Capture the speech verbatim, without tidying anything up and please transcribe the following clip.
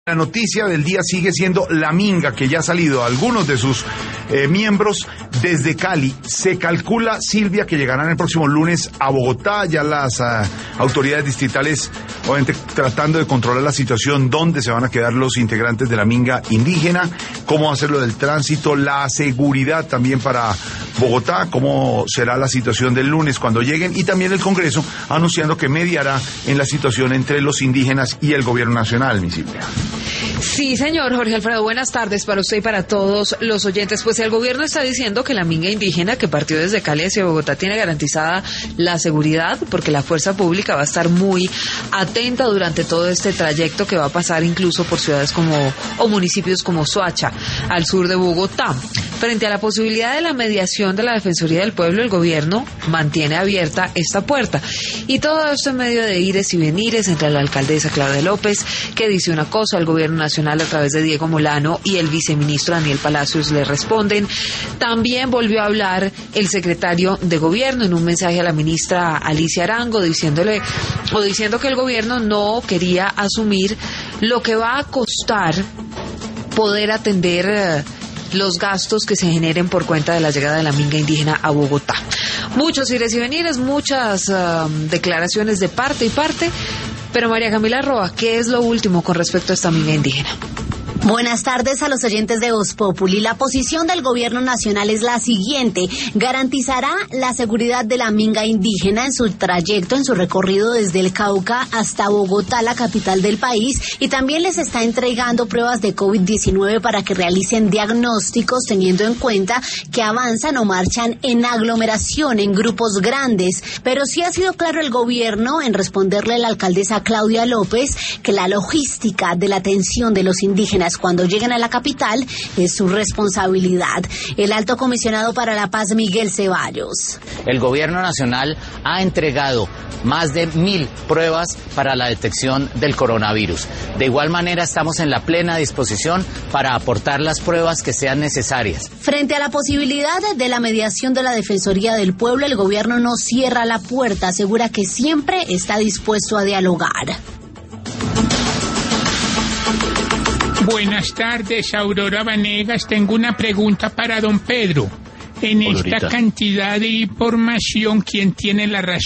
La noticia del día sigue siendo la minga que ya ha salido a algunos de sus eh, miembros desde Cali. Se calcula, Silvia, que llegarán el próximo lunes a Bogotá. Ya las uh, autoridades distritales, obviamente, tratando de controlar la situación, dónde se van a quedar los integrantes de la minga indígena, cómo hacerlo del tránsito, la seguridad también para Bogotá, cómo será la situación del lunes cuando lleguen, y también el Congreso anunciando que mediará en la situación entre los indígenas y el gobierno nacional, mi Silvia. Sí, señor Jorge Alfredo, buenas tardes para usted y para todos los oyentes. Pues el gobierno está diciendo que la minga indígena que partió desde Cali hacia Bogotá tiene garantizada la seguridad, porque la fuerza pública va a estar muy atenta durante todo este trayecto que va a pasar incluso por ciudades como o municipios como Soacha, al sur de Bogotá. Frente a la posibilidad de la mediación de la Defensoría del Pueblo, el gobierno mantiene abierta esta puerta. Y todo esto en medio de ires y venires entre la alcaldesa Claudia López, que dice una cosa, el gobierno nacional a través de Diego Molano y el viceministro Daniel Palacios le responden. También volvió a hablar el secretario de gobierno en un mensaje a la ministra Alicia Arango, diciéndole o diciendo que el gobierno no quería asumir lo que va a costar poder atender eh, los gastos que se generen por cuenta de la llegada de la minga indígena a Bogotá. Muchos ires y venires, muchas uh, declaraciones de parte y parte, pero María Camila Roa, ¿qué es lo último con respecto a esta minga indígena? Buenas tardes a los oyentes de Voz Populi. La posición del gobierno nacional es la siguiente: garantizará la seguridad de la minga indígena en su trayecto, en su recorrido desde el Cauca hasta Bogotá, la capital del país, y también les está entregando pruebas de COVID diecinueve para que realicen diagnósticos, teniendo en cuenta que avanzan o marchan en aglomeración, en grupos grandes. Pero sí ha sido claro el gobierno en responderle a la alcaldesa Claudia López que la logística de la atención de los indígenas cuando lleguen a la capital es su responsabilidad. El alto comisionado para la paz, Miguel Ceballos. El gobierno nacional ha entregado más de mil pruebas para la detección del coronavirus. De igual manera, estamos en la plena disposición para aportar las pruebas que sean necesarias. Frente a la posibilidad de la mediación de la Defensoría del Pueblo, el gobierno no cierra la puerta, asegura que siempre está dispuesto a dialogar. Buenas tardes, Aurora Vanegas. Tengo una pregunta para don Pedro. En esta cantidad de información, ¿quién tiene la razón?